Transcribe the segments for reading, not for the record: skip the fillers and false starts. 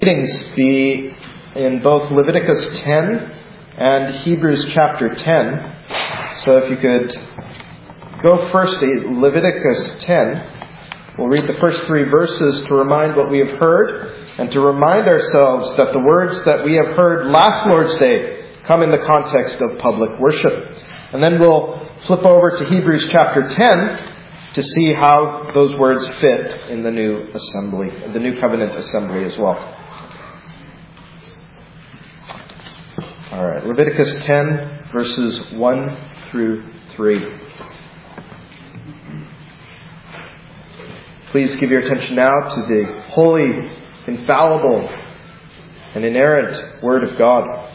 Readings be in both Leviticus 10 and Hebrews chapter 10. So if you could go first to Leviticus 10. We'll read the first 3 verses to remind what we have heard and to remind ourselves that the words that we have heard last Lord's Day come in the context of public worship. And then we'll flip over to Hebrews chapter 10 to see how those words fit in the new assembly, the new covenant assembly as well. All right, Leviticus 10, verses 1 through 3. Please give your attention now to the holy, infallible, and inerrant Word of God.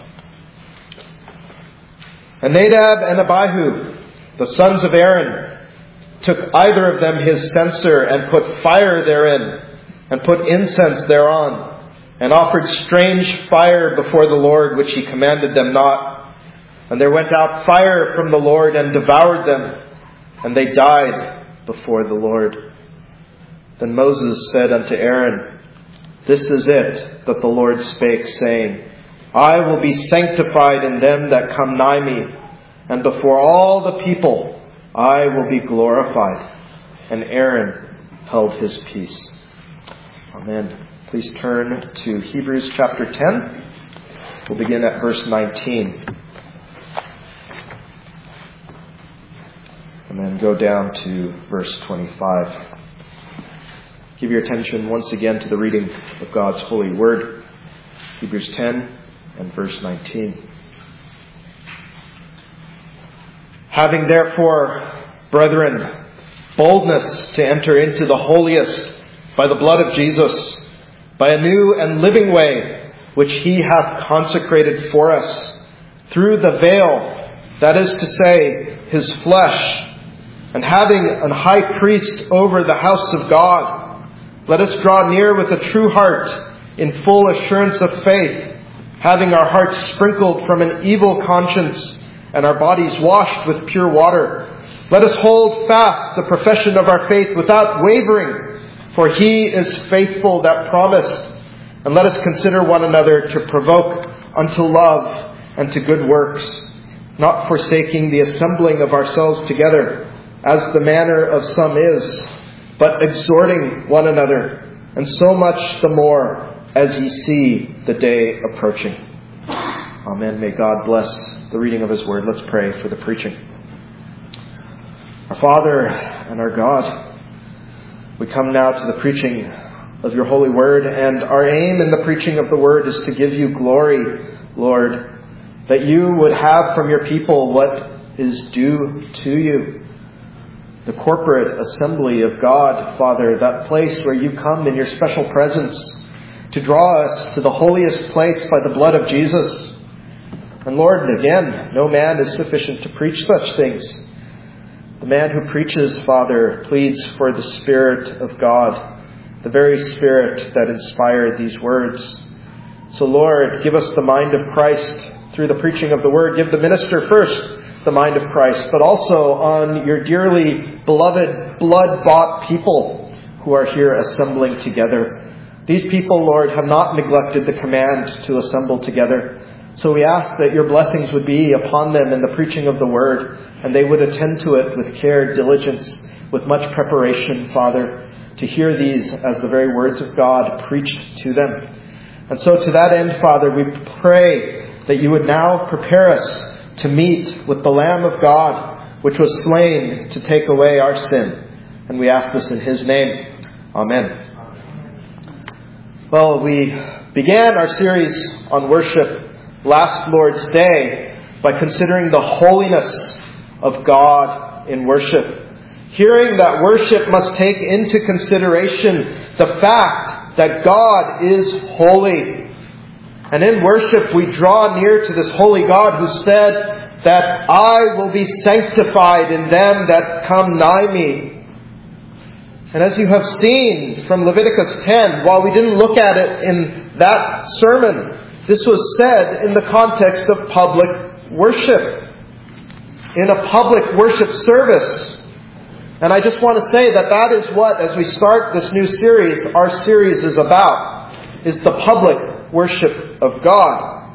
And Nadab and Abihu, the sons of Aaron, took either of them his censer and put fire therein, and put incense thereon, and offered strange fire before the Lord, which he commanded them not. And there went out fire from the Lord and devoured them, and they died before the Lord. Then Moses said unto Aaron, This is it that the Lord spake, saying, I will be sanctified in them that come nigh me, and before all the people I will be glorified. And Aaron held his peace. Amen. Please turn to Hebrews chapter 10. We'll begin at verse 19. And then go down to verse 25. Give your attention once again to the reading of God's holy word. Hebrews 10 and verse 19. Having therefore, brethren, boldness to enter into the holiest by the blood of Jesus, by a new and living way, which he hath consecrated for us, through the veil, that is to say, his flesh, and having an high priest over the house of God, let us draw near with a true heart, in full assurance of faith, having our hearts sprinkled from an evil conscience, and our bodies washed with pure water. Let us hold fast the profession of our faith without wavering, for he is faithful that promised. And let us consider one another to provoke unto love and to good works, not forsaking the assembling of ourselves together, as the manner of some is, but exhorting one another, and so much the more as ye see the day approaching. Amen. May God bless the reading of his word. Let's pray for the preaching. Our Father and our God, we come now to the preaching of your holy word, and our aim in the preaching of the word is to give you glory, Lord, that you would have from your people what is due to you. The corporate assembly of God, Father, that place where you come in your special presence to draw us to the holiest place by the blood of Jesus. And Lord, again, no man is sufficient to preach such things. The man who preaches, Father, pleads for the Spirit of God, the very Spirit that inspired these words. So Lord, give us the mind of Christ through the preaching of the word. Give the minister first the mind of Christ, but also on your dearly beloved, blood-bought people who are here assembling together. These people, Lord, have not neglected the command to assemble together. So we ask that your blessings would be upon them in the preaching of the word, and they would attend to it with care, diligence, with much preparation, Father, to hear these as the very words of God preached to them. And so to that end, Father, we pray that you would now prepare us to meet with the Lamb of God, which was slain to take away our sin. And we ask this in his name. Amen. Well, we began our series on worship last Lord's Day by considering the holiness of God in worship. Hearing that worship must take into consideration the fact that God is holy. And in worship we draw near to this holy God who said that I will be sanctified in them that come nigh me. And as you have seen from Leviticus 10, while we didn't look at it in that sermon, this was said in the context of public worship, in a public worship service. And I just want to say that that is what, as we start this new series, our series is about. is the public worship of God.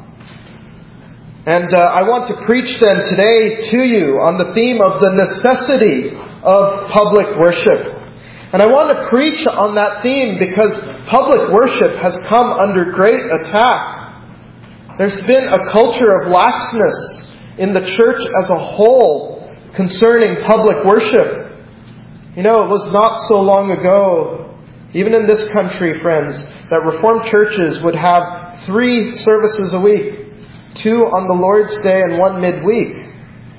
And I want to preach then today to you on the theme of the necessity of public worship. And I want to preach on that theme because public worship has come under great attack. There's been a culture of laxness in the church as a whole concerning public worship. You know, it was not so long ago, even in this country, friends, that Reformed churches would have 3 services a week, 2 on the Lord's Day and 1 midweek.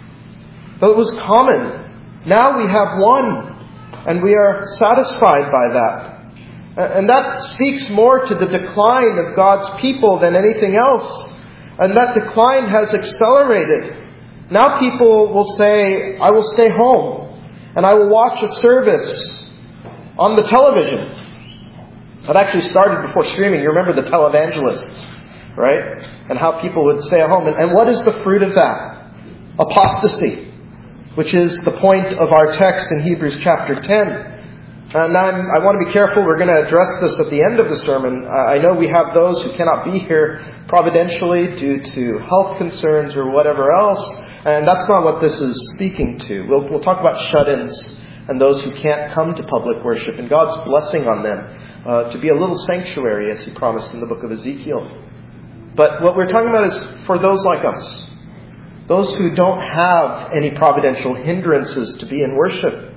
But it was common. Now we have 1. And we are satisfied by that. And that speaks more to the decline of God's people than anything else. And that decline has accelerated. Now people will say, I will stay home and I will watch a service on the television. That actually started before streaming. You remember the televangelists, right? And how people would stay at home. And what is the fruit of that? Apostasy, which is the point of our text in Hebrews chapter 10. And I want to be careful. We're going to address this at the end of the sermon. I know we have those who cannot be here providentially due to health concerns or whatever else. And that's not what this is speaking to. We'll talk about shut-ins and those who can't come to public worship and God's blessing on them to be a little sanctuary, as He promised in the book of Ezekiel. But what we're talking about is for those like us. Those who don't have any providential hindrances to be in worship.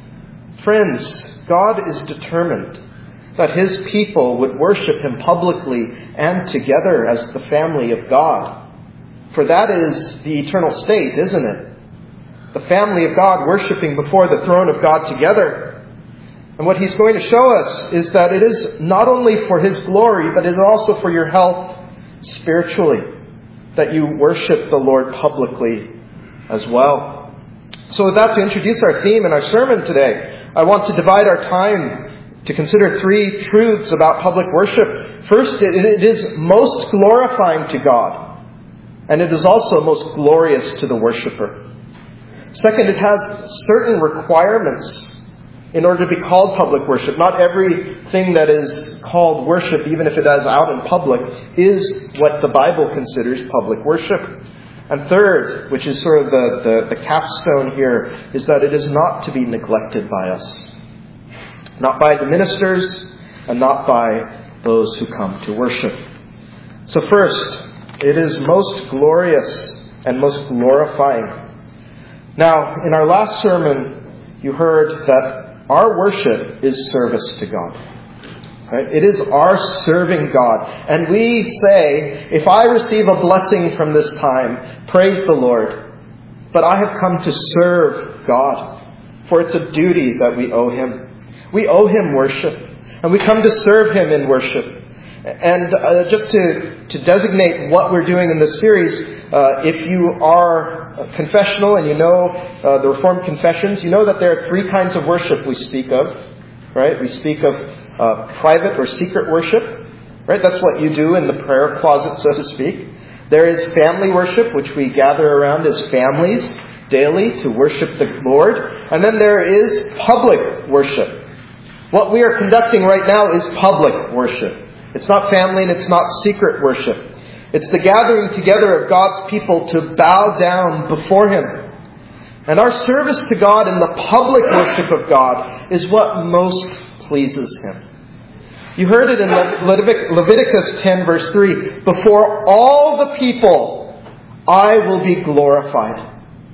Friends, God is determined that His people would worship Him publicly and together as the family of God. For that is the eternal state, isn't it? The family of God worshiping before the throne of God together. And what He's going to show us is that it is not only for His glory, but it is also for your health spiritually, that you worship the Lord publicly as well. So with that, to introduce our theme and our sermon today, I want to divide our time to consider 3 truths about public worship. First, it is most glorifying to God, and it is also most glorious to the worshiper. Second, it has certain requirements in order to be called public worship. Not everything that is called worship, even if it is out in public, is what the Bible considers public worship. And third, which is sort of the capstone here, is that it is not to be neglected by us. Not by the ministers, and not by those who come to worship. So first, it is most glorious and most glorifying. Now, in our last sermon, you heard that our worship is service to God. Right? It is our serving God. And we say, if I receive a blessing from this time, praise the Lord. But I have come to serve God. For it's a duty that we owe Him. We owe Him worship. And we come to serve Him in worship. And just to designate what we're doing in this series, if you are confessional and you know the Reformed confessions, you know that there are 3 kinds of worship we speak of. Right? We speak of private or secret worship. Right? That's what you do in the prayer closet, so to speak. There is family worship, which we gather around as families daily to worship the Lord. And then there is public worship. What we are conducting right now is public worship. It's not family and it's not secret worship. It's the gathering together of God's people to bow down before Him. And our service to God in the public worship of God is what most pleases Him. You heard it in Leviticus 10 verse 3. Before all the people, I will be glorified.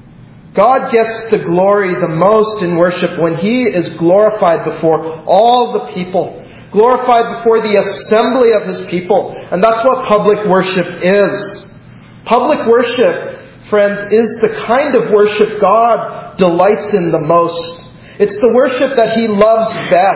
God gets the glory the most in worship when He is glorified before all the people. Glorified before the assembly of His people. And that's what public worship is. Public worship, friends, is the kind of worship God delights in the most. It's the worship that He loves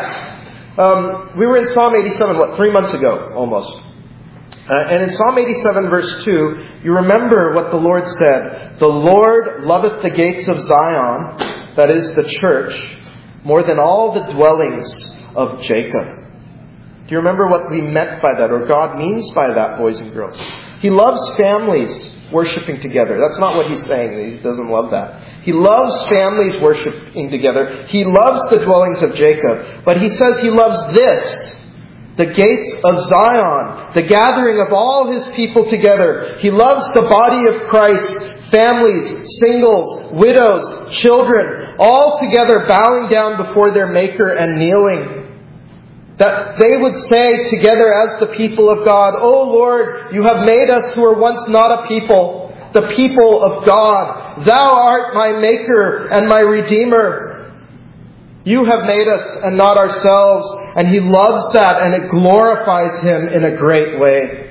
best. We were in Psalm 87, 3 months ago, almost. And in Psalm 87, verse 2, you remember what the Lord said. The Lord loveth the gates of Zion, that is the church, more than all the dwellings of Jacob. Do you remember what we meant by that, or God means by that, boys and girls? He loves families worshiping together. That's not what He's saying. He doesn't love that. He loves families worshiping together. He loves the dwellings of Jacob. But He says He loves this. the gates of Zion, the gathering of all His people together. He loves the body of Christ, families, singles, widows, children, all together bowing down before their Maker and kneeling. That they would say together as the people of God, "O Lord, you have made us who were once not a people, the people of God. Thou art my Maker and my Redeemer. You have made us and not ourselves." And He loves that, and it glorifies Him in a great way.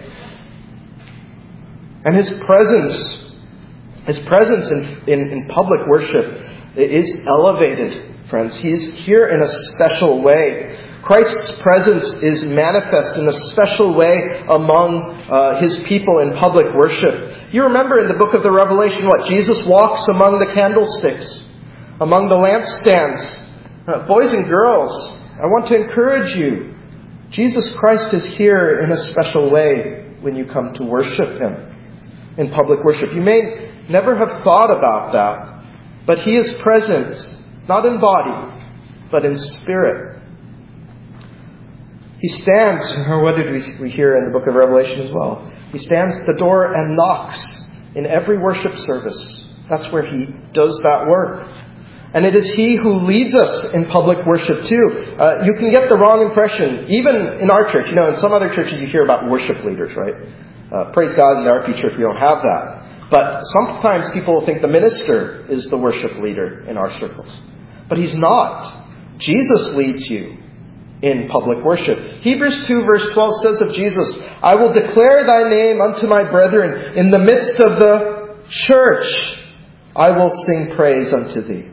And His presence in public worship is elevated, friends. He's here in a special way. Christ's presence is manifest in a special way among His people in public worship. You remember in the book of the Revelation what? Jesus walks among the candlesticks, among the lampstands. Boys and girls, I want to encourage you. Jesus Christ is here in a special way when you come to worship Him in public worship. You may never have thought about that, but He is present, not in body, but in spirit. He stands, or what did we hear in the book of Revelation as well? He stands at the door and knocks in every worship service. That's where He does that work. And it is He who leads us in public worship too. You can get the wrong impression, even in our church. In some other churches you hear about worship leaders, right? Praise God, in the RP church we don't have that. But sometimes people will think the minister is the worship leader in our circles. But he's not. Jesus leads you in public worship. Hebrews 2 verse 12 says of Jesus, "I will declare thy name unto my brethren. In the midst of the church I will sing praise unto thee."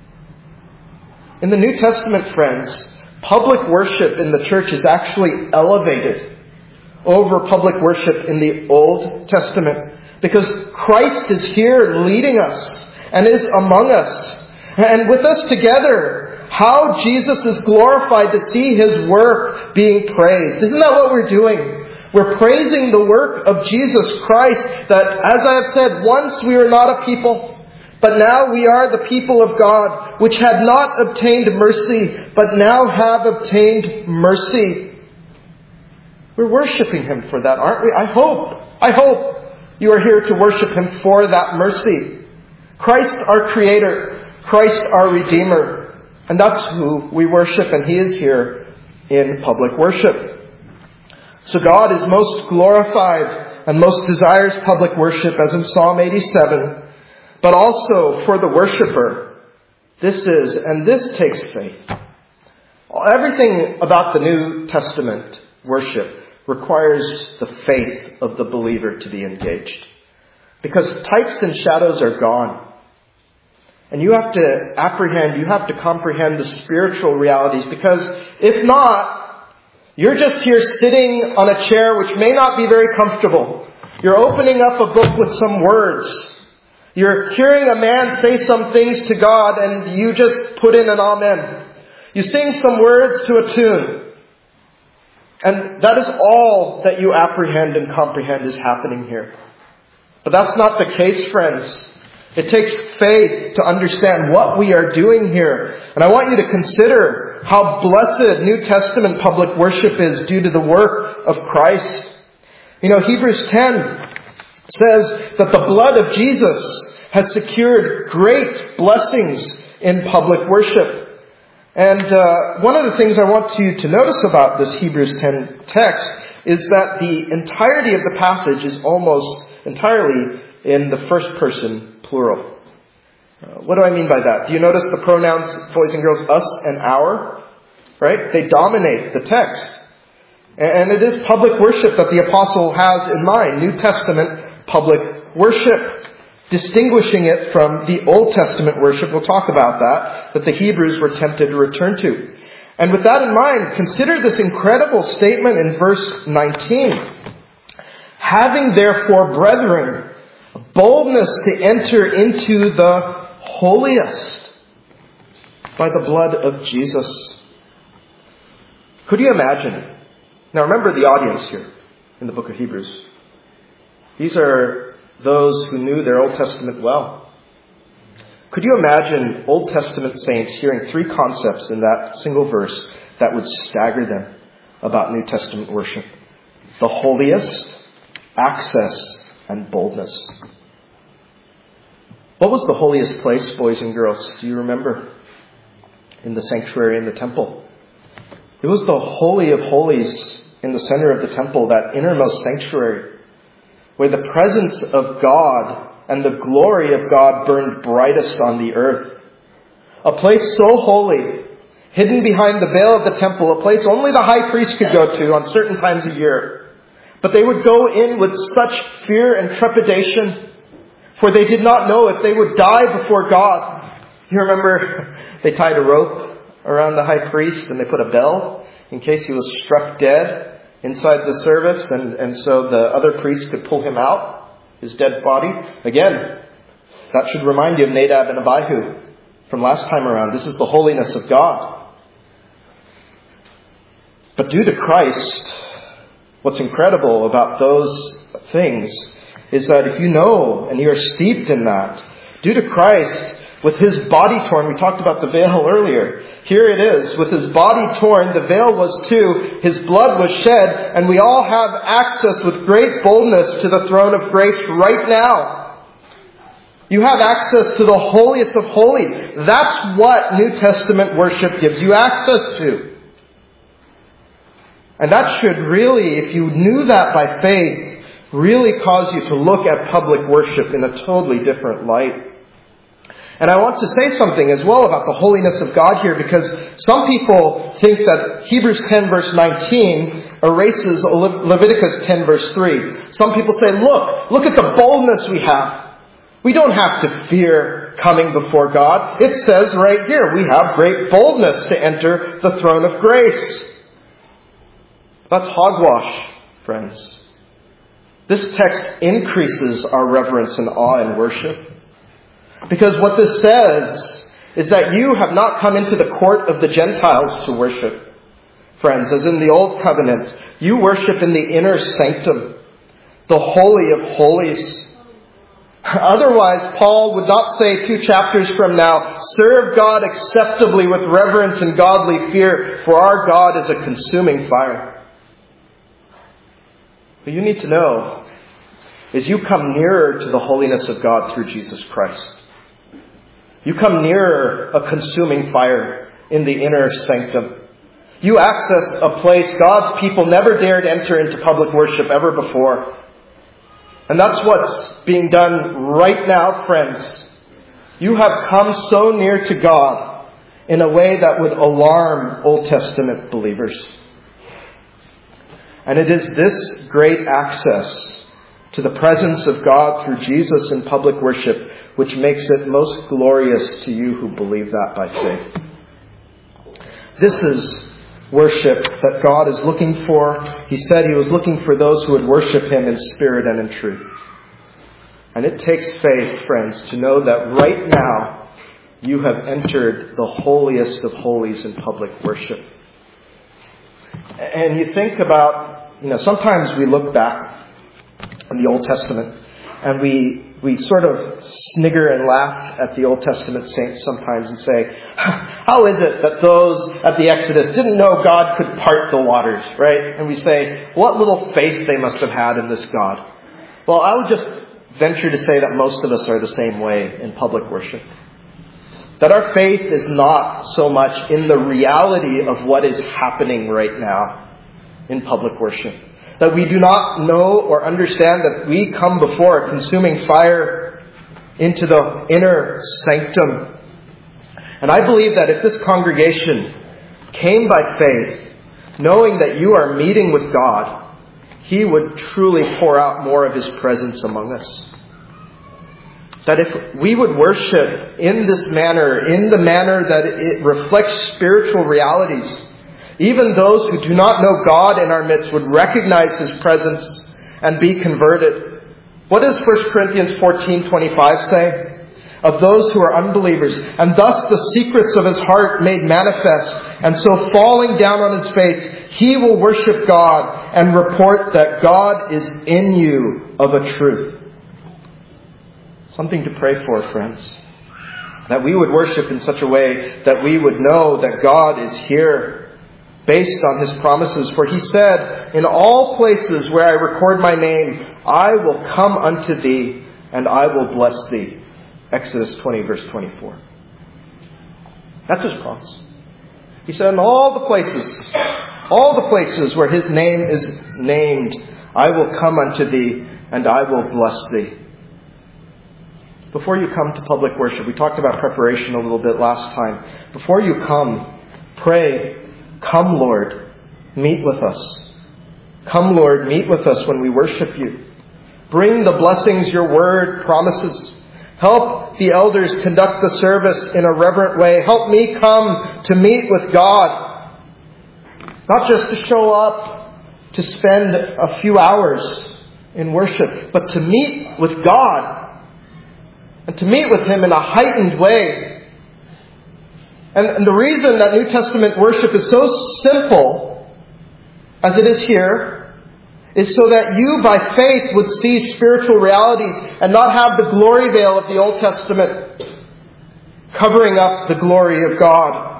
In the New Testament, friends, public worship in the church is actually elevated over public worship in the Old Testament, because Christ is here leading us and is among us. And with us together, how Jesus is glorified to see His work being praised. Isn't that what we're doing? We're praising the work of Jesus Christ, that, as I have said, once we were not a people, but now we are the people of God, which had not obtained mercy, but now have obtained mercy. We're worshiping Him for that, aren't we? I hope you are here to worship Him for that mercy. Christ our Creator, Christ our Redeemer. And that's who we worship, and He is here in public worship. So God is most glorified and most desires public worship, as in Psalm 87. But also for the worshiper, this takes faith. Everything about the New Testament worship requires the faith of the believer to be engaged. Because types and shadows are gone. And you have to comprehend the spiritual realities, because if not, you're just here sitting on a chair which may not be very comfortable. You're opening up a book with some words. You're hearing a man say some things to God and you just put in an amen. You sing some words to a tune. And that is all that you apprehend and comprehend is happening here. But that's not the case, friends. It takes faith to understand what we are doing here. And I want you to consider how blessed New Testament public worship is due to the work of Christ. Hebrews 10 says that the blood of Jesus has secured great blessings in public worship. And one of the things I want you to notice about this Hebrews 10 text is that the entirety of the passage is almost entirely in the first person plural. What do I mean by that? Do you notice the pronouns, boys and girls, us and our? Right? They dominate the text. And it is public worship that the apostle has in mind. New Testament public worship. Distinguishing it from the Old Testament worship. We'll talk about that the Hebrews were tempted to return to. And with that in mind, consider this incredible statement in verse 19. "Having therefore, brethren, boldness to enter into the holiest by the blood of Jesus." Could you imagine? Now remember the audience here in the book of Hebrews. These are those who knew their Old Testament well. Could you imagine Old Testament saints hearing three concepts in that single verse that would stagger them? about New Testament worship. The holiest, access, and boldness. What was the holiest place, boys and girls? Do you remember? In the sanctuary in the temple. It was the Holy of Holies in the center of the temple, that innermost sanctuary, where the presence of God and the glory of God burned brightest on the earth. A place so holy, hidden behind the veil of the temple, a place only the high priest could go to on certain times of year. But they would go in with such fear and trepidation, for they did not know if they would die before God. You remember they tied a rope around the high priest and they put a bell in case he was struck dead inside the service, and so the other priest could pull him out, his dead body. Again, that should remind you of Nadab and Abihu from last time around. This is the holiness of God. But due to Christ, what's incredible about those things is that if you know and you are steeped in that, due to Christ, with His body torn, we talked about the veil earlier. Here it is, with His body torn, the veil was too, His blood was shed, and we all have access with great boldness to the throne of grace right now. You have access to the holiest of holies. That's what New Testament worship gives you access to. And that should really, if you knew that by faith, really cause you to look at public worship in a totally different light. And I want to say something as well about the holiness of God here, because some people think that Hebrews 10 verse 19 erases Leviticus 10 verse 3. Some people say, look at the boldness we have. We don't have to fear coming before God. It says right here, we have great boldness to enter the throne of grace. That's hogwash, friends. This text increases our reverence and awe in worship. Because what this says is that you have not come into the court of the Gentiles to worship, friends, as in the Old Covenant. You worship in the inner sanctum, the Holy of Holies. Otherwise, Paul would not say 2 chapters from now, serve God acceptably with reverence and godly fear, for our God is a consuming fire. What you need to know is you come nearer to the holiness of God through Jesus Christ. You come nearer a consuming fire in the inner sanctum. You access a place God's people never dared enter into public worship ever before. And that's what's being done right now, friends. You have come so near to God in a way that would alarm Old Testament believers. And it is this great access to the presence of God through Jesus in public worship which makes it most glorious to you who believe that by faith. This is worship that God is looking for. He said He was looking for those who would worship Him in spirit and in truth. And it takes faith, friends, to know that right now you have entered the holiest of holies in public worship. And you think about, sometimes we look back in the Old Testament and we sort of snigger and laugh at the Old Testament saints sometimes and say, how is it that those at the Exodus didn't know God could part the waters, right? And we say, what little faith they must have had in this God. Well, I would just venture to say that most of us are the same way in public worship. That our faith is not so much in the reality of what is happening right now in public worship. That we do not know or understand that we come before a consuming fire into the inner sanctum. And I believe that if this congregation came by faith, knowing that you are meeting with God, He would truly pour out more of His presence among us. That if we would worship in this manner, in the manner that it reflects spiritual realities, even those who do not know God in our midst would recognize His presence and be converted. What does 1 Corinthians 14:25 say? Of those who are unbelievers, and thus the secrets of his heart made manifest, and so falling down on his face, he will worship God and report that God is in you of a truth. Something to pray for, friends. That we would worship in such a way that we would know that God is here. based on His promises. For He said, "In all places where I record my name, I will come unto thee, and I will bless thee." Exodus 20, verse 24. That's His promise. He said, "In all the places where His name is named, I will come unto thee, and I will bless thee." Before you come to public worship, we talked about preparation a little bit last time. Before you come, pray, "Come, Lord, meet with us. Come, Lord, meet with us when we worship you. Bring the blessings your word promises. Help the elders conduct the service in a reverent way. Help me come to meet with God." Not just to show up, to spend a few hours in worship, but to meet with God. And to meet with Him in a heightened way. And the reason that New Testament worship is so simple, as it is here, is so that you by faith would see spiritual realities and not have the glory veil of the Old Testament covering up the glory of God.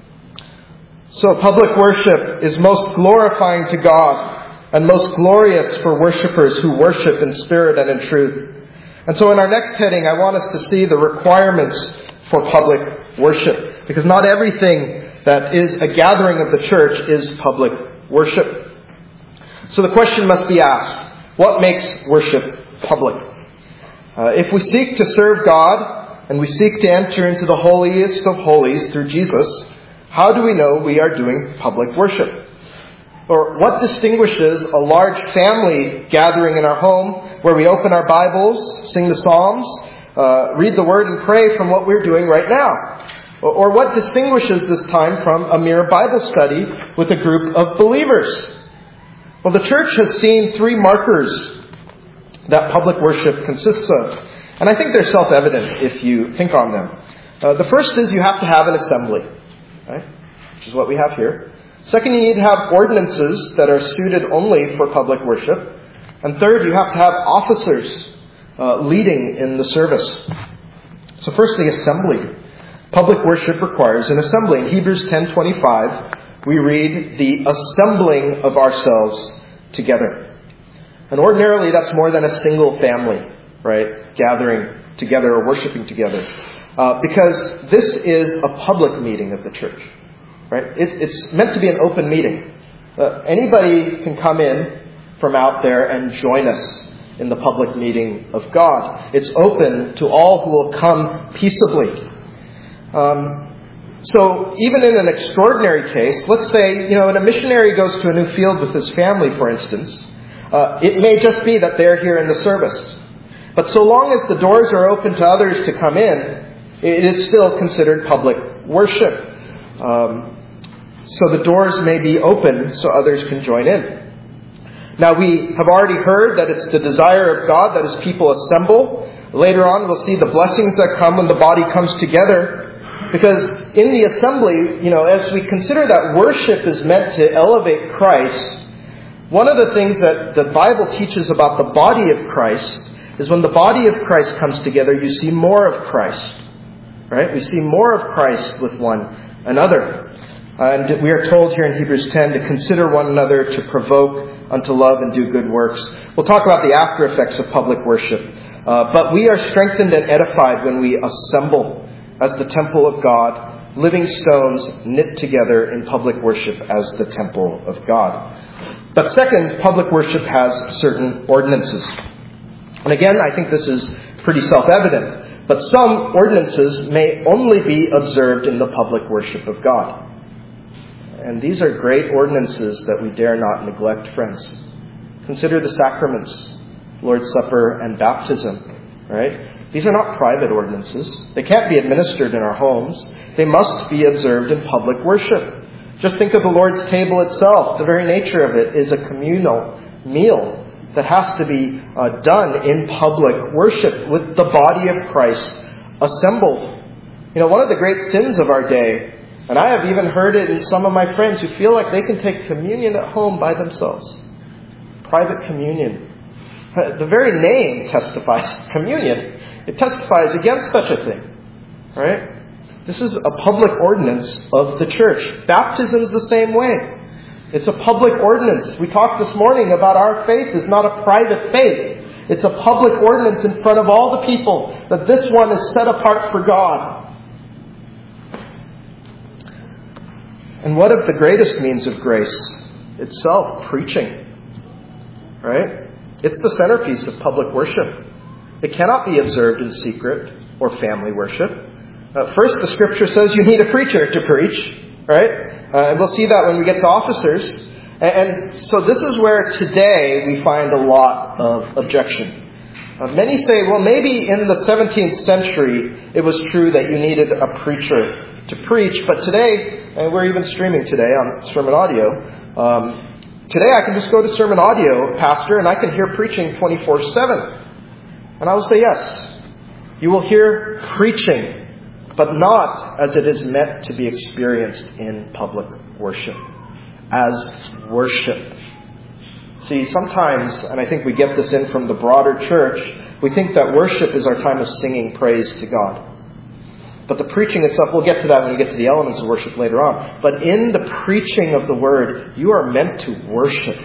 So public worship is most glorifying to God and most glorious for worshipers who worship in spirit and in truth. And so in our next heading, I want us to see the requirements for public worship. Because not everything that is a gathering of the church is public worship. So the question must be asked, what makes worship public? If we seek to serve God and we seek to enter into the holiest of holies through Jesus, how do we know we are doing public worship? Or what distinguishes a large family gathering in our home where we open our Bibles, sing the Psalms, read the Word and pray from what we're doing right now? Or what distinguishes this time from a mere Bible study with a group of believers? Well, the church has seen three markers that public worship consists of. And I think they're self-evident if you think on them. The first is you have to have an assembly, right? Which is what we have here. Second, you need to have ordinances that are suited only for public worship. And third, you have to have officers leading in the service. So firstly, assembly. Public worship requires an assembly. In Hebrews 10:25, we read, "the assembling of ourselves together." And ordinarily, that's more than a single family, right, gathering together or worshiping together. Because this is a public meeting of the church. Right? It's meant to be an open meeting. Anybody can come in from out there and join us in the public meeting of God. It's open to all who will come peaceably. So even in an extraordinary case, let's say, when a missionary goes to a new field with his family, for instance, it may just be that they're here in the service. But so long as the doors are open to others to come in, it is still considered public worship. So the doors may be open so others can join in. Now we have already heard that it's the desire of God that His people assemble. Later on we'll see the blessings that come when the body comes together. Because in the assembly, as we consider that worship is meant to elevate Christ, one of the things that the Bible teaches about the body of Christ is when the body of Christ comes together, you see more of Christ. Right? We see more of Christ with one another. And we are told here in Hebrews 10 to consider one another, to provoke unto love and do good works. We'll talk about the after effects of public worship. But we are strengthened and edified when we assemble as the temple of God, living stones knit together in public worship as the temple of God. But second, public worship has certain ordinances. And again, I think this is pretty self-evident. But some ordinances may only be observed in the public worship of God. And these are great ordinances that we dare not neglect, friends. Consider the sacraments, Lord's Supper and baptism, right? These are not private ordinances. They can't be administered in our homes. They must be observed in public worship. Just think of the Lord's table itself. The very nature of it is a communal meal that has to be done in public worship with the body of Christ assembled. One of the great sins of our day, and I have even heard it in some of my friends who feel like they can take communion at home by themselves. Private communion. The very name testifies communion. It testifies against such a thing. Right? This is a public ordinance of the church. Baptism is the same way. It's a public ordinance. We talked this morning about our faith is not a private faith. It's a public ordinance in front of all the people that this one is set apart for God. And what of the greatest means of grace itself? Preaching. Right? It's the centerpiece of public worship. It cannot be observed in secret or family worship. First, the Scripture says you need a preacher to preach, right? And we'll see that when we get to officers. And so this is where today we find a lot of objection. Many say, well, maybe in the 17th century it was true that you needed a preacher to preach, but today, and we're even streaming today on Sermon Audio, today I can just go to Sermon Audio, Pastor, and I can hear preaching 24/7. And I will say, yes, you will hear preaching, but not as it is meant to be experienced in public worship. As worship. See, sometimes, and I think we get this in from the broader church, we think that worship is our time of singing praise to God. But the preaching itself, we'll get to that when we get to the elements of worship later on. But in the preaching of the Word, you are meant to worship.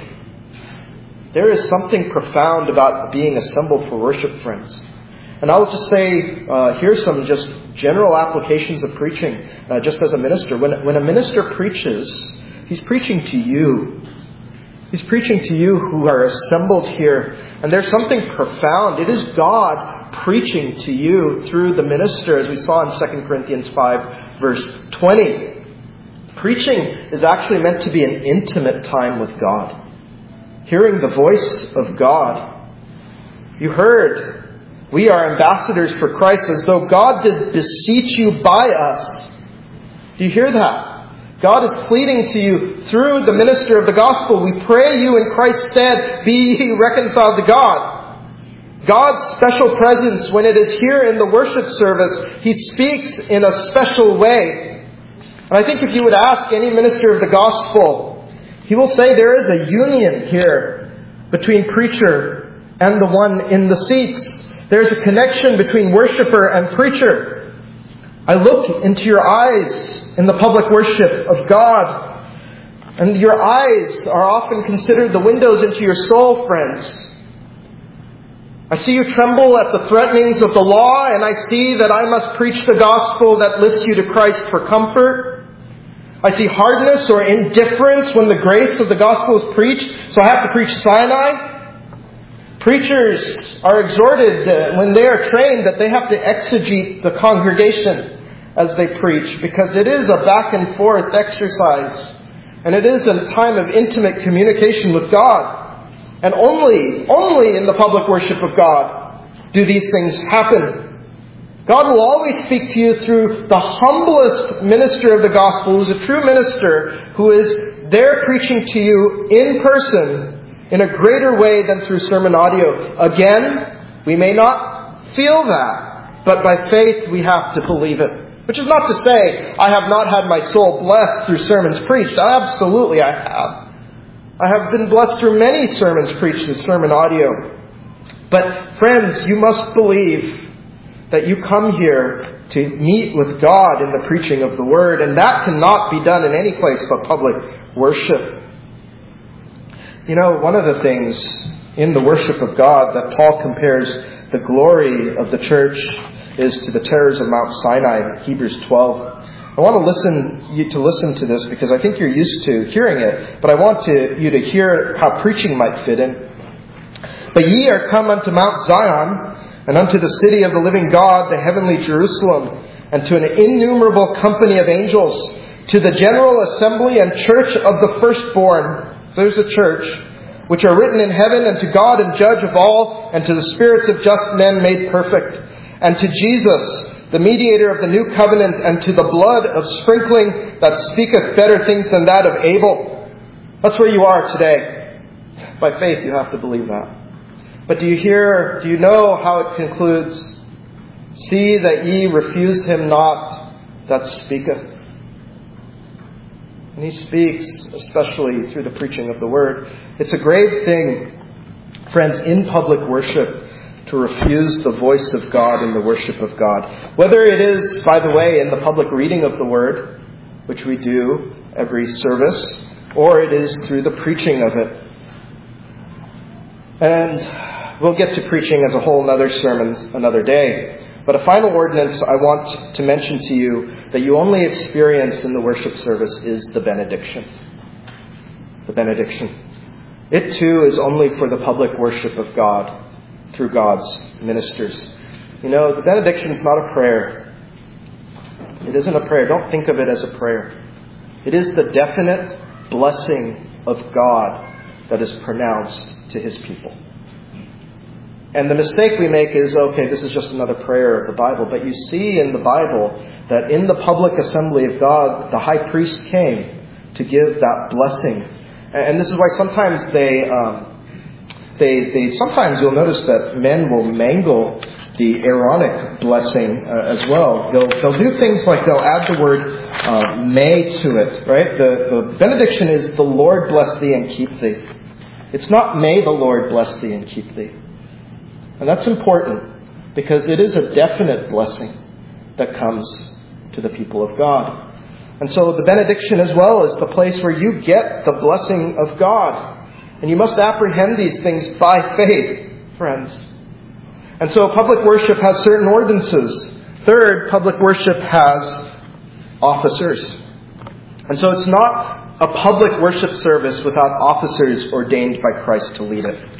There is something profound about being assembled for worship, friends. And I'll just say, here's some just general applications of preaching, just as a minister. When a minister preaches, he's preaching to you. He's preaching to you who are assembled here. And there's something profound. It is God preaching to you through the minister, as we saw in 2 Corinthians 5, verse 20. Preaching is actually meant to be an intimate time with God. Hearing the voice of God. You heard, we are ambassadors for Christ, as though God did beseech you by us. Do you hear that? God is pleading to you through the minister of the gospel. We pray you in Christ's stead, be ye reconciled to God. God's special presence, when it is here in the worship service, He speaks in a special way. And I think if you would ask any minister of the gospel, he will say there is a union here between preacher and the one in the seats. There's a connection between worshiper and preacher. I look into your eyes in the public worship of God. And your eyes are often considered the windows into your soul, friends. I see you tremble at the threatenings of the law, and I see that I must preach the gospel that lifts you to Christ for comfort. I see hardness or indifference when the grace of the gospel is preached, so I have to preach Sinai. Preachers are exhorted when they are trained that they have to exegete the congregation as they preach, because it is a back and forth exercise, and it is a time of intimate communication with God. And only in the public worship of God do these things happen. God will always speak to you through the humblest minister of the gospel, who is a true minister, who is there preaching to you in person in a greater way than through sermon audio. Again, we may not feel that, but by faith we have to believe it. Which is not to say I have not had my soul blessed through sermons preached. Absolutely I have. I have been blessed through many sermons preached in sermon audio. But friends, you must believe that you come here to meet with God in the preaching of the Word. And that cannot be done in any place but public worship. You know, one of the things in the worship of God that Paul compares the glory of the church is to the terrors of Mount Sinai, Hebrews 12. I want you to listen to this because I think you're used to hearing it, but I want you to hear how preaching might fit in. But ye are come unto Mount Zion, and unto the city of the living God, the heavenly Jerusalem, and to an innumerable company of angels, to the general assembly and church of the firstborn. So there's a church, which are written in heaven, and to God and judge of all, and to the spirits of just men made perfect, and to Jesus, the mediator of the new covenant, and to the blood of sprinkling that speaketh better things than that of Abel. That's where you are today. By faith, you have to believe that. But do you know how it concludes? See that ye refuse him not that speaketh. And he speaks, especially through the preaching of the Word. It's a grave thing, friends, in public worship, to refuse the voice of God in the worship of God. Whether it is, by the way, in the public reading of the Word, which we do every service, or it is through the preaching of it. And we'll get to preaching as a whole another sermon another day. But a final ordinance I want to mention to you that you only experience in the worship service is the benediction. The benediction. It too is only for the public worship of God through God's ministers. You know, the benediction is not a prayer. It isn't a prayer. Don't think of it as a prayer. It is the definite blessing of God that is pronounced to His people. And the mistake we make is, okay, this is just another prayer of the Bible. But you see in the Bible that in the public assembly of God, the high priest came to give that blessing. And this is why sometimes sometimes you'll notice that men will mangle the Aaronic blessing as well. They'll do things like they'll add the word may to it, right? The benediction is the Lord bless thee and keep thee. It's not may the Lord bless thee and keep thee. And that's important because it is a definite blessing that comes to the people of God. And so the benediction as well is the place where you get the blessing of God. And you must apprehend these things by faith, friends. And so public worship has certain ordinances. Third, public worship has officers. And so it's not a public worship service without officers ordained by Christ to lead it.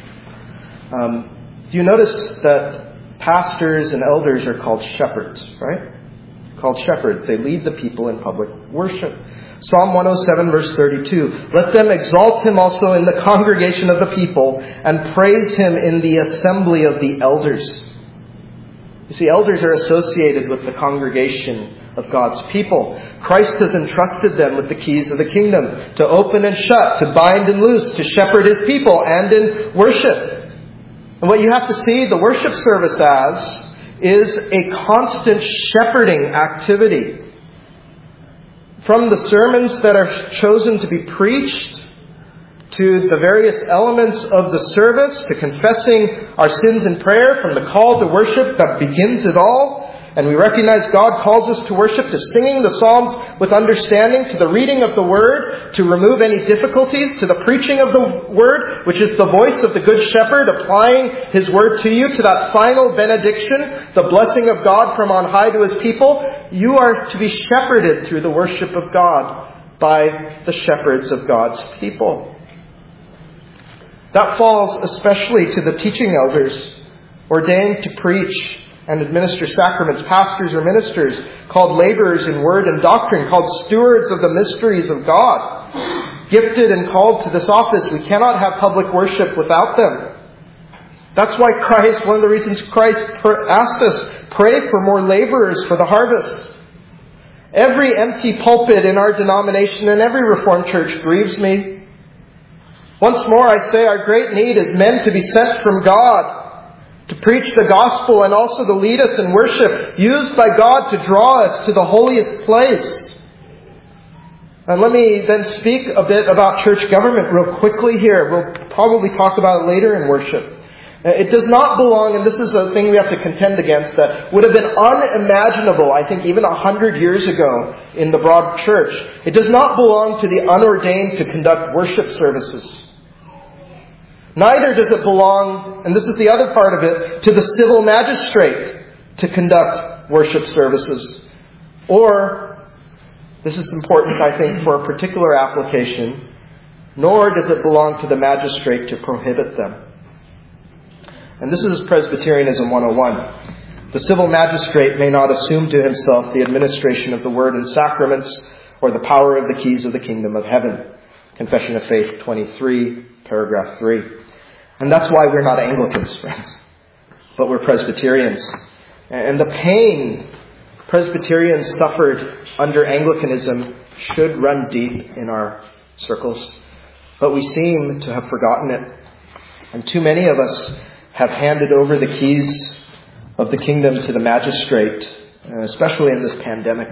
Do you notice that pastors and elders are called shepherds, right? Called shepherds. They lead the people in public worship. Psalm 107 verse 32. Let them exalt Him also in the congregation of the people and praise Him in the assembly of the elders. You see, elders are associated with the congregation of God's people. Christ has entrusted them with the keys of the kingdom to open and shut, to bind and loose, to shepherd His people and in worship. And what you have to see the worship service as is a constant shepherding activity. From the sermons that are chosen to be preached, to the various elements of the service, to confessing our sins in prayer, from the call to worship that begins it all. And we recognize God calls us to worship, to singing the Psalms with understanding, to the reading of the Word, to remove any difficulties, to the preaching of the Word, which is the voice of the Good Shepherd applying His Word to you, to that final benediction, the blessing of God from on high to His people. You are to be shepherded through the worship of God by the shepherds of God's people. That falls especially to the teaching elders, ordained to preach and administer sacraments, pastors or ministers, called laborers in word and doctrine, called stewards of the mysteries of God. Gifted and called to this office, we cannot have public worship without them. That's why one of the reasons Christ asked us, pray for more laborers for the harvest. Every empty pulpit in our denomination and every Reformed church grieves me. Once more I say our great need is men to be sent from God, to preach the gospel and also to lead us in worship, used by God to draw us to the holiest place. And let me then speak a bit about church government real quickly here. We'll probably talk about it later in worship. It does not belong, and this is a thing we have to contend against, that would have been unimaginable, I think, even 100 years ago in the broad church. It does not belong to the unordained to conduct worship services. Neither does it belong, and this is the other part of it, to the civil magistrate to conduct worship services. Or, this is important, I think, for a particular application, nor does it belong to the magistrate to prohibit them. And this is Presbyterianism 101. The civil magistrate may not assume to himself the administration of the word and sacraments or the power of the keys of the kingdom of heaven. Confession of Faith 23, paragraph 3. And that's why we're not Anglicans, friends, but we're Presbyterians. And the pain Presbyterians suffered under Anglicanism should run deep in our circles. But we seem to have forgotten it. And too many of us have handed over the keys of the kingdom to the magistrate, especially in this pandemic.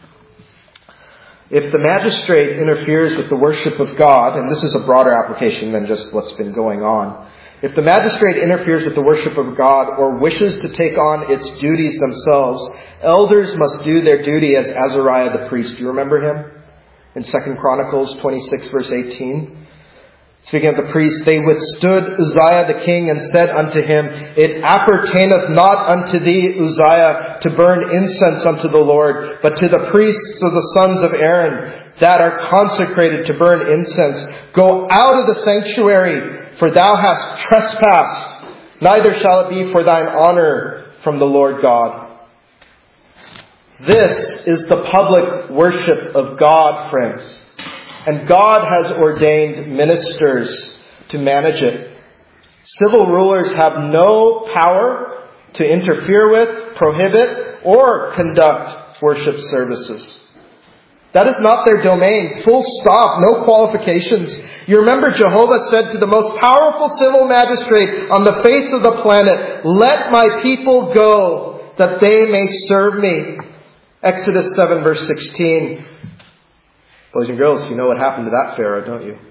If the magistrate interferes with the worship of God, and this is a broader application than just what's been going on, If the magistrate interferes with the worship of God or wishes to take on its duties themselves, elders must do their duty as Azariah the priest. Do you remember him? In 2 Chronicles 26 verse 18. Speaking of the priests, they withstood Uzziah the king and said unto him, It appertaineth not unto thee, Uzziah, to burn incense unto the Lord, but to the priests of the sons of Aaron that are consecrated to burn incense. Go out of the sanctuary, for thou hast trespassed. Neither shall it be for thine honor from the Lord God. This is the public worship of God, friends. And God has ordained ministers to manage it. Civil rulers have no power to interfere with, prohibit, or conduct worship services. That is not their domain. Full stop. No qualifications. You remember Jehovah said to the most powerful civil magistrate on the face of the planet, Let my people go, that they may serve me. Exodus 7 verse 16. Boys and girls, you know what happened to that Pharaoh, don't you?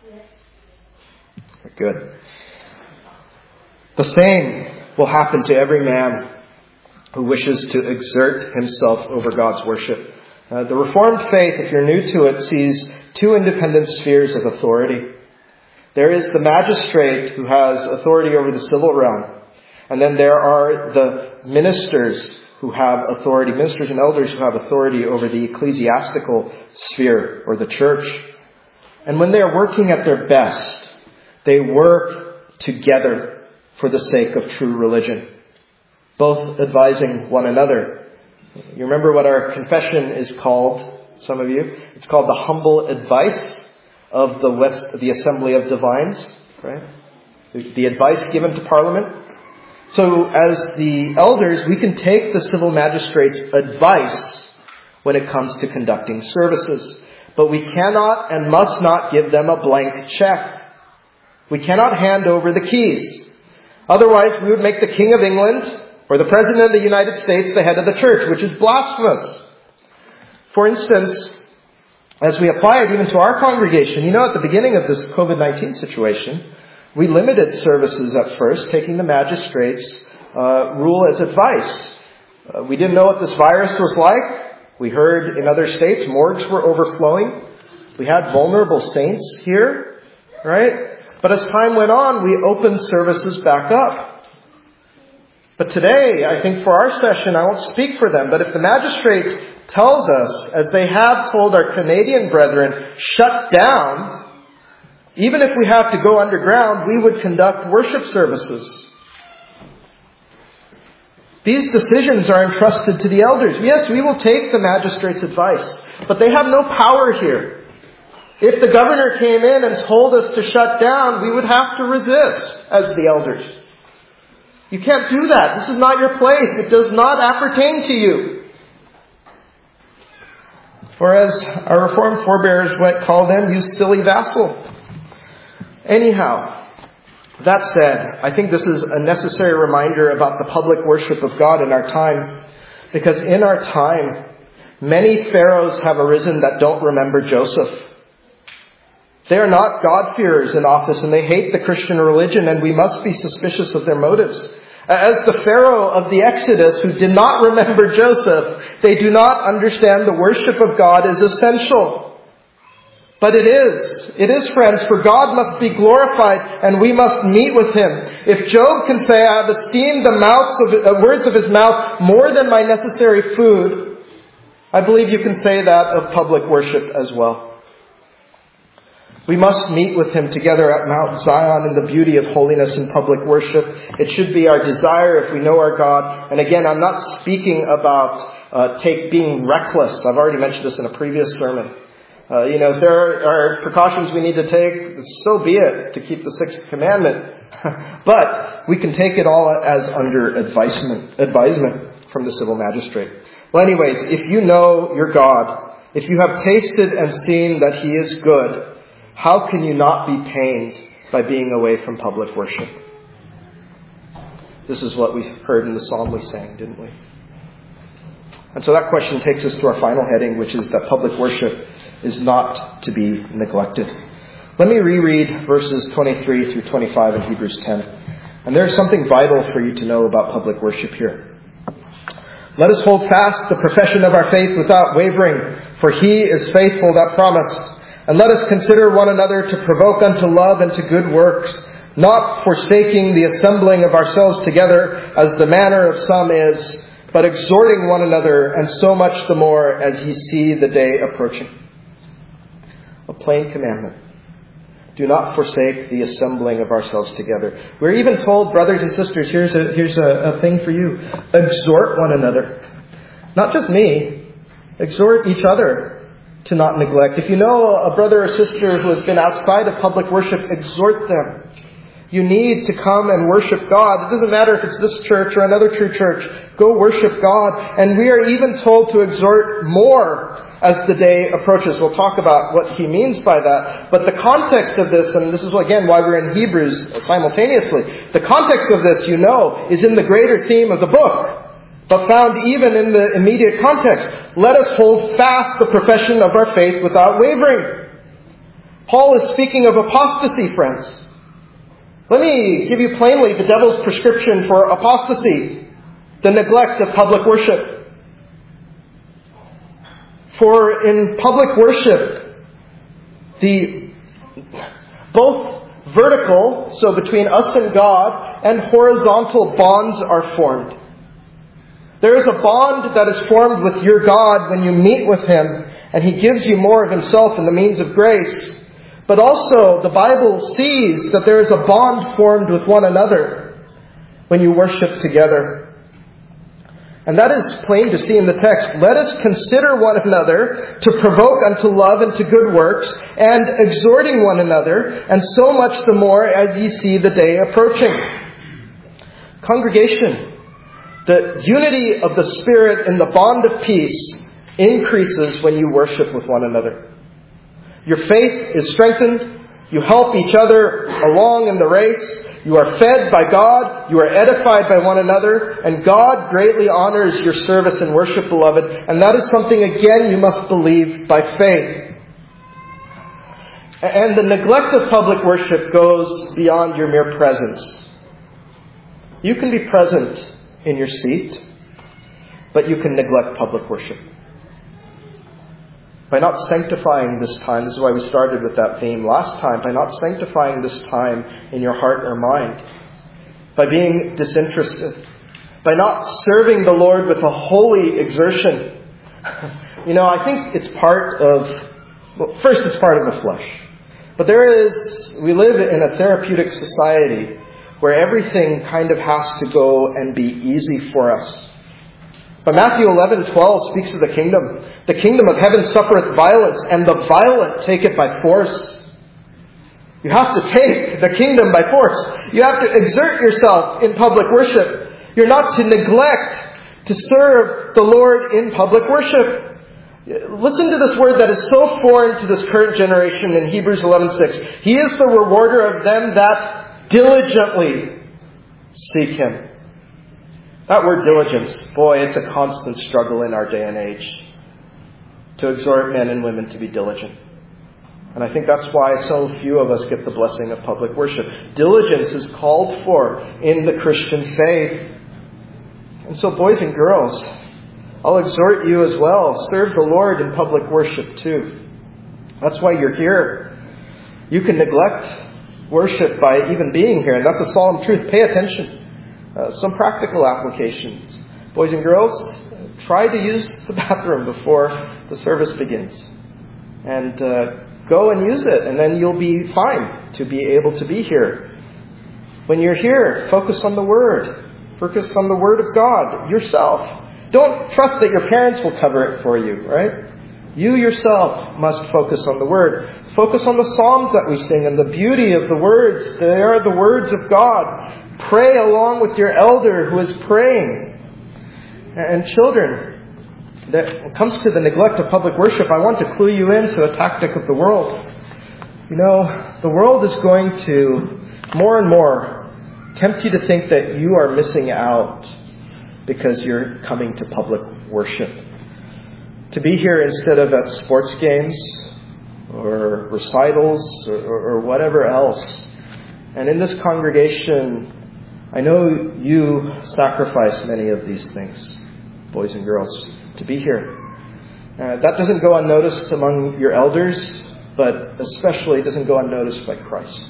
Good. The same will happen to every man who wishes to exert himself over God's worship. The Reformed faith, if you're new to it, sees two independent spheres of authority. There is the magistrate who has authority over the civil realm. And then there are the ministers who have authority, ministers and elders who have authority over the ecclesiastical sphere or the church. And when they are working at their best, they work together for the sake of true religion, both advising one another. You remember what our confession is called, some of you? It's called the humble advice of the Assembly of Divines, right? The advice given to Parliament. So as the elders, we can take the civil magistrate's advice when it comes to conducting services. But we cannot and must not give them a blank check. We cannot hand over the keys. Otherwise, we would make the King of England or the President of the United States the head of the church, which is blasphemous. For instance, as we apply it even to our congregation, at the beginning of this COVID-19 situation, we limited services at first, taking the magistrates' rule as advice. We didn't know what this virus was like. We heard in other states morgues were overflowing. We had vulnerable saints here, right? But as time went on, we opened services back up. But today, I think for our session, I won't speak for them, but if the magistrate tells us, as they have told our Canadian brethren, shut down, even if we have to go underground, we would conduct worship services. These decisions are entrusted to the elders. Yes, we will take the magistrate's advice, but they have no power here. If the governor came in and told us to shut down, we would have to resist as the elders. You can't do that. This is not your place. It does not appertain to you. Or as our Reformed forebears might call them, you silly vassal. Anyhow, that said, I think this is a necessary reminder about the public worship of God in our time. Because in our time, many pharaohs have arisen that don't remember Joseph. They are not God-fearers in office, and they hate the Christian religion, and we must be suspicious of their motives. As the Pharaoh of the Exodus, who did not remember Joseph, they do not understand the worship of God is essential. But it is, friends, for God must be glorified and we must meet with Him. If Job can say, I have esteemed the words of his mouth more than my necessary food, I believe you can say that of public worship as well. We must meet with Him together at Mount Zion in the beauty of holiness and public worship. It should be our desire if we know our God. And again, I'm not speaking about being reckless. I've already mentioned this in a previous sermon. If there are precautions we need to take, so be it, to keep the sixth commandment. But we can take it all as under advisement from the civil magistrate. Well, anyways, if you know your God, if you have tasted and seen that He is good, how can you not be pained by being away from public worship? This is what we heard in the psalm we sang, didn't we? And so that question takes us to our final heading, which is that public worship is not to be neglected. Let me reread verses 23 through 25 in Hebrews 10. And there's something vital for you to know about public worship here. Let us hold fast the profession of our faith without wavering, for He is faithful that promised. And let us consider one another to provoke unto love and to good works, not forsaking the assembling of ourselves together, as the manner of some is, but exhorting one another, and so much the more as ye see the day approaching. A plain commandment. Do not forsake the assembling of ourselves together. We're even told, brothers and sisters, here's a thing for you. Exhort one another. Not just me. Exhort each other to not neglect. If you know a brother or sister who has been outside of public worship, exhort them. You need to come and worship God. It doesn't matter if it's this church or another true church. Go worship God. And we are even told to exhort more as the day approaches. We'll talk about what he means by that. But the context of this, and this is again why we're in Hebrews simultaneously, the context of this, you know, is in the greater theme of the book, but found even in the immediate context. Let us hold fast the profession of our faith without wavering. Paul is speaking of apostasy, friends. Let me give you plainly the devil's prescription for apostasy, the neglect of public worship. For in public worship, both vertical, so between us and God, and horizontal bonds are formed. There is a bond that is formed with your God when you meet with Him, and He gives you more of Himself in the means of grace. But also, the Bible sees that there is a bond formed with one another when you worship together. And that is plain to see in the text. Let us consider one another to provoke unto love and to good works, and exhorting one another, and so much the more as ye see the day approaching. Congregation, the unity of the Spirit in the bond of peace increases when you worship with one another. Your faith is strengthened. You help each other along in the race. You are fed by God. You are edified by one another. And God greatly honors your service and worship, beloved. And that is something, again, you must believe by faith. And the neglect of public worship goes beyond your mere presence. You can be present in your seat, but you can neglect public worship. By not sanctifying this time, this is why we started with that theme last time, by not sanctifying this time in your heart or mind, by being disinterested, by not serving the Lord with a holy exertion. I think it's part of, first it's part of the flesh. But we live in a therapeutic society where everything kind of has to go and be easy for us. But Matthew 11:12 speaks of the kingdom. The kingdom of heaven suffereth violence, and the violent take it by force. You have to take the kingdom by force. You have to exert yourself in public worship. You're not to neglect to serve the Lord in public worship. Listen to this word that is so foreign to this current generation in Hebrews 11:6. He is the rewarder of them that diligently seek Him. That word diligence, boy, it's a constant struggle in our day and age to exhort men and women to be diligent. And I think that's why so few of us get the blessing of public worship. Diligence is called for in the Christian faith. And so, boys and girls, I'll exhort you as well. Serve the Lord in public worship too. That's why you're here. You can neglect worship by even being here, and that's a solemn truth. Pay attention. Some practical applications. Boys and girls, try to use the bathroom before the service begins. And go and use it, and then you'll be fine to be able to be here. When you're here, focus on the Word. Focus on the Word of God yourself. Don't trust that your parents will cover it for you, right? You yourself must focus on the Word. Focus on the Psalms that we sing and the beauty of the words. They are the words of God. Pray along with your elder who is praying. And children, when it comes to the neglect of public worship, I want to clue you into a tactic of the world. The world is going to more and more tempt you to think that you are missing out because you're coming to public worship. To be here instead of at sports games or or recitals or whatever else. And in this congregation, I know you sacrifice many of these things, boys and girls, to be here. That doesn't go unnoticed among your elders, but especially doesn't go unnoticed by Christ.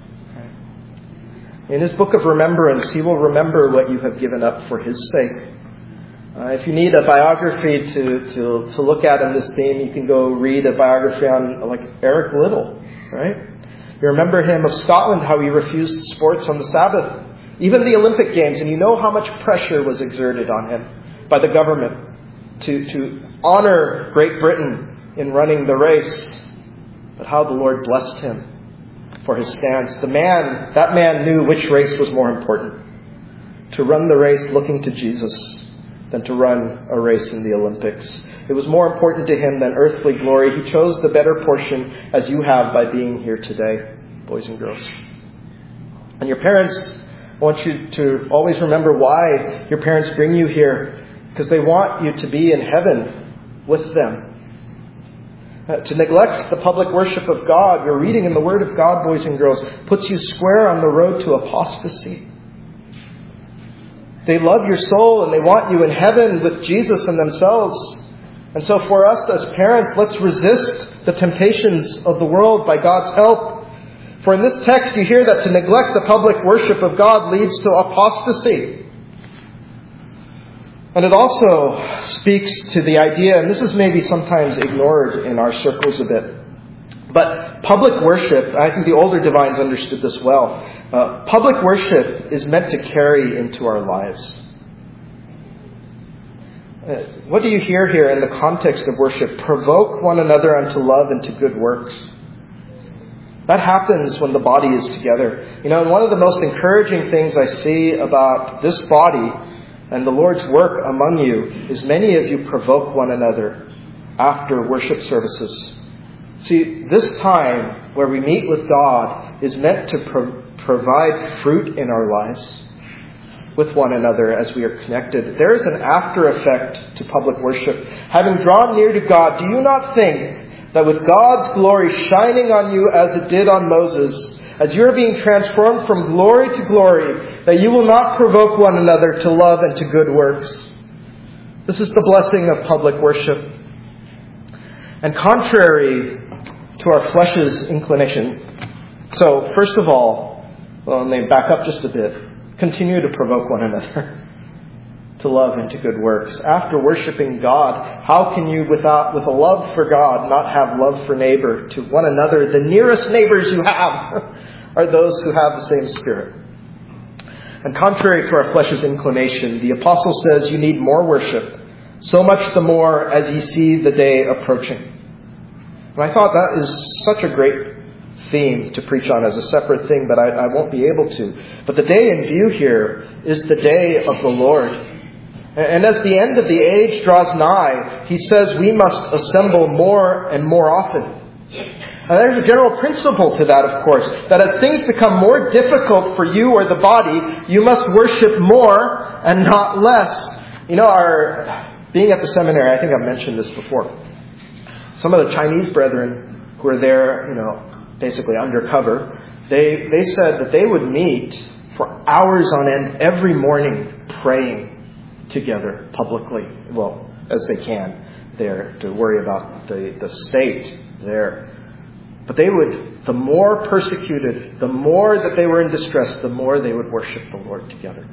In his book of remembrance, he will remember what you have given up for his sake. If you need a biography to look at in this theme, you can go read a biography on like Eric Liddell, right? You remember him of Scotland, how he refused sports on the Sabbath, even the Olympic Games, and you know how much pressure was exerted on him by the government to honor Great Britain in running the race, but how the Lord blessed him for his stance. That man knew which race was more important, to run the race looking to Jesus than to run a race in the Olympics. It was more important to him than earthly glory. He chose the better portion, as you have by being here today, boys and girls. And your parents, I want you to always remember why your parents bring you here, because they want you to be in heaven with them. To neglect the public worship of God, your reading in the Word of God, boys and girls, puts you square on the road to apostasy. They love your soul and they want you in heaven with Jesus and themselves. And so for us as parents, let's resist the temptations of the world by God's help. For in this text you hear that to neglect the public worship of God leads to apostasy. And it also speaks to the idea, and this is maybe sometimes ignored in our circles a bit, but public worship, I think the older divines understood this well. Public worship is meant to carry into our lives. What do you hear here in the context of worship? Provoke one another unto love and to good works. That happens when the body is together. And one of the most encouraging things I see about this body and the Lord's work among you is many of you provoke one another after worship services. See, this time where we meet with God is meant to provide fruit in our lives with one another as we are connected. There is an after effect to public worship. Having drawn near to God, do you not think that with God's glory shining on you as it did on Moses, as you are being transformed from glory to glory, that you will not provoke one another to love and to good works? This is the blessing of public worship. And contrary to our flesh's inclination, so first of all, let me back up just a bit. Continue to provoke one another to love and to good works. After worshiping God, how can you, with a love for God, not have love for neighbor to one another? The nearest neighbors you have are those who have the same spirit. And contrary to our flesh's inclination, the apostle says you need more worship, so much the more as ye see the day approaching. And I thought that is such a great theme to preach on as a separate thing, but I won't be able to. But the day in view here is the day of the Lord. And as the end of the age draws nigh, he says we must assemble more and more often. And there's a general principle to that, of course, that as things become more difficult for you or the body, you must worship more and not less. Our being at the seminary, I think I've mentioned this before. Some of the Chinese brethren who are there, basically undercover, they said that they would meet for hours on end every morning praying together publicly, well, as they can there, to worry about the state there. But they would, the more persecuted, the more that they were in distress, the more they would worship the Lord together.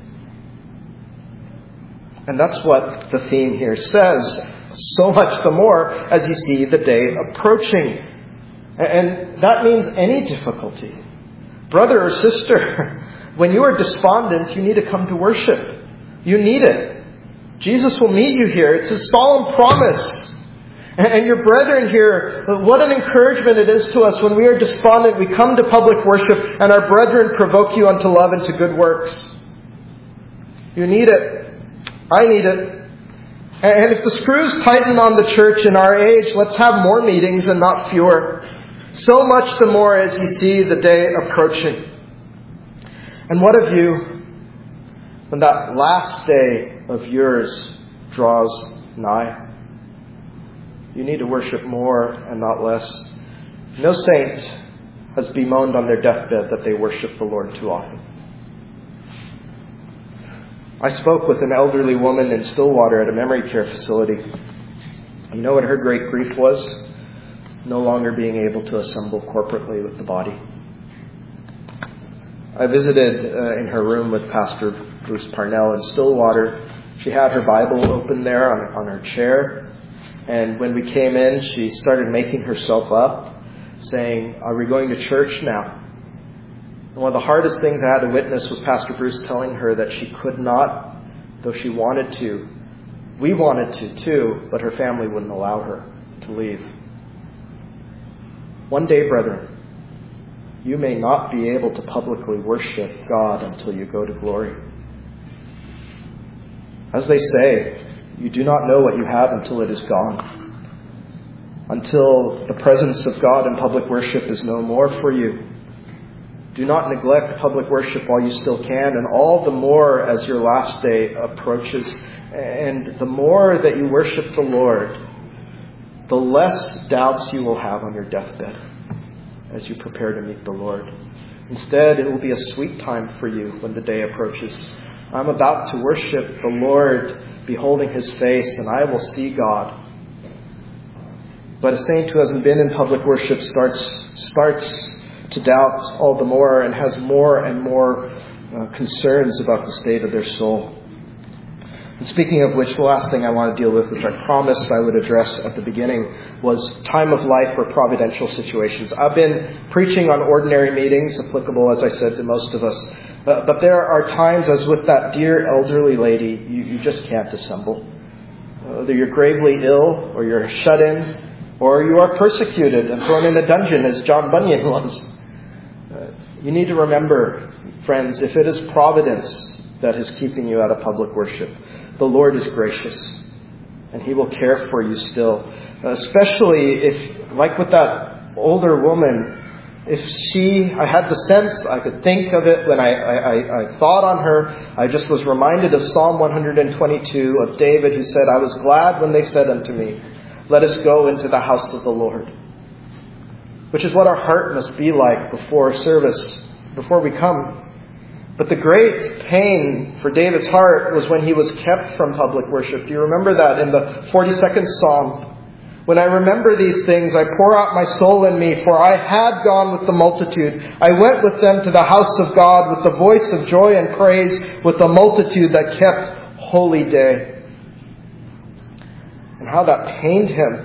And that's what the theme here says. So much the more as you see the day approaching. And that means any difficulty. Brother or sister, when you are despondent, you need to come to worship. You need it. Jesus will meet you here. It's a solemn promise. And your brethren here, what an encouragement it is to us when we are despondent, we come to public worship and our brethren provoke you unto love and to good works. You need it. I need it. And if the screws tighten on the church in our age, let's have more meetings and not fewer. So much the more as you see the day approaching. And what of you when that last day of yours draws nigh? You need to worship more and not less. No saint has bemoaned on their deathbed that they worship the Lord too often. I spoke with an elderly woman in Stillwater at a memory care facility. You know what her great grief was? No longer being able to assemble corporately with the body. I visited in her room with Pastor Bruce Parnell in Stillwater. She had her Bible open there on her chair. And when we came in, she started making herself up, saying, "Are we going to church now?" And one of the hardest things I had to witness was Pastor Bruce telling her that she could not, though she wanted to. We wanted to too, but her family wouldn't allow her to leave. One day, brethren, you may not be able to publicly worship God until you go to glory. As they say, you do not know what you have until it is gone. Until the presence of God in public worship is no more for you. Do not neglect public worship while you still can, and all the more as your last day approaches. And the more that you worship the Lord, the less doubts you will have on your deathbed as you prepare to meet the Lord. Instead, it will be a sweet time for you when the day approaches. I'm about to worship the Lord, beholding His face, and I will see God. But a saint who hasn't been in public worship starts to doubt all the more and has more and more concerns about the state of their soul. And speaking of which, the last thing I want to deal with, which I promised I would address at the beginning, was time of life or providential situations. I've been preaching on ordinary meetings, applicable, as I said, to most of us. But there are times, as with that dear elderly lady, you just can't assemble. Whether you're gravely ill, or you're shut in, or you are persecuted and thrown in a dungeon, as John Bunyan was. You need to remember, friends, if it is providence that is keeping you out of public worship, the Lord is gracious, and He will care for you still. Especially if, like with that older woman, I had the sense, I could think of it when I thought on her, I just was reminded of Psalm 122 of David, who said, "I was glad when they said unto me, let us go into the house of the Lord." Which is what our heart must be like before service, before we come. But the great pain for David's heart was when he was kept from public worship. Do you remember that in the 42nd Psalm? "When I remember these things, I pour out my soul in me, for I had gone with the multitude. I went with them to the house of God with the voice of joy and praise, with the multitude that kept holy day." And how that pained him.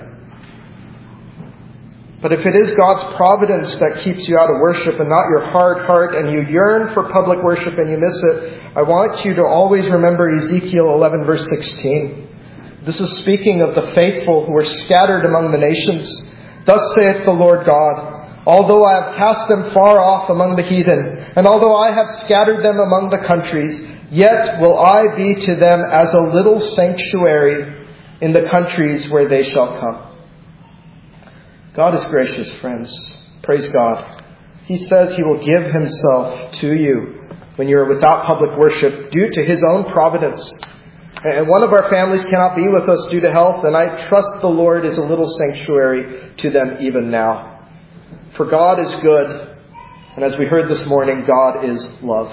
But if it is God's providence that keeps you out of worship and not your hard heart, and you yearn for public worship and you miss it, I want you to always remember Ezekiel 11 verse 16. This is speaking of the faithful who were scattered among the nations. "Thus saith the Lord God, although I have cast them far off among the heathen, and although I have scattered them among the countries, yet will I be to them as a little sanctuary in the countries where they shall come." God is gracious, friends. Praise God. He says He will give Himself to you when you are without public worship due to His own providence. And one of our families cannot be with us due to health, and I trust the Lord is a little sanctuary to them even now. For God is good, and as we heard this morning, God is love.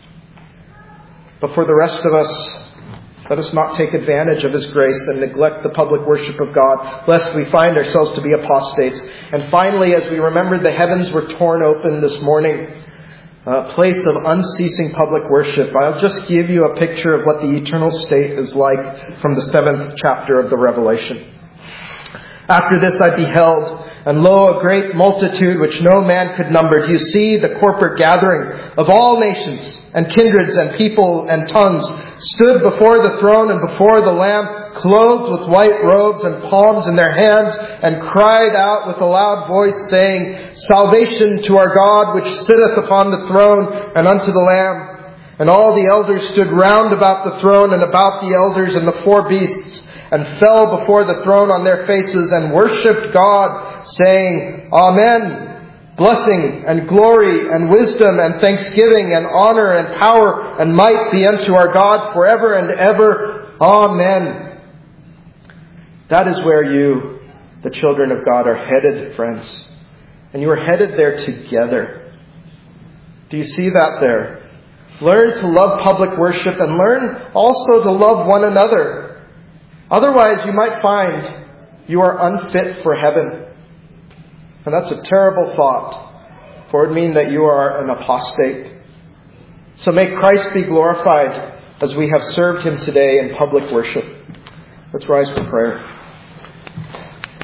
But for the rest of us, let us not take advantage of His grace and neglect the public worship of God, lest we find ourselves to be apostates. And finally, as we remember the heavens were torn open this morning, a place of unceasing public worship, I'll just give you a picture of what the eternal state is like from the 7th chapter of the Revelation. "After this I beheld, and lo, a great multitude which no man could number." Do you see the corporate gathering of all nations and kindreds and people and tongues stood before the throne and before the Lamb, clothed with white robes and palms in their hands, and cried out with a loud voice, saying, "Salvation to our God, which sitteth upon the throne, and unto the Lamb." And all the elders stood round about the throne and about the elders and the 4 beasts, and fell before the throne on their faces, and worshipped God, saying, "Amen. Blessing and glory and wisdom and thanksgiving and honor and power and might be unto our God forever and ever. Amen." That is where you, the children of God, are headed, friends. And you are headed there together. Do you see that there? Learn to love public worship and learn also to love one another. Otherwise, you might find you are unfit for heaven. And that's a terrible thought, for it would mean that you are an apostate. So may Christ be glorified as we have served him today in public worship. Let's rise for prayer.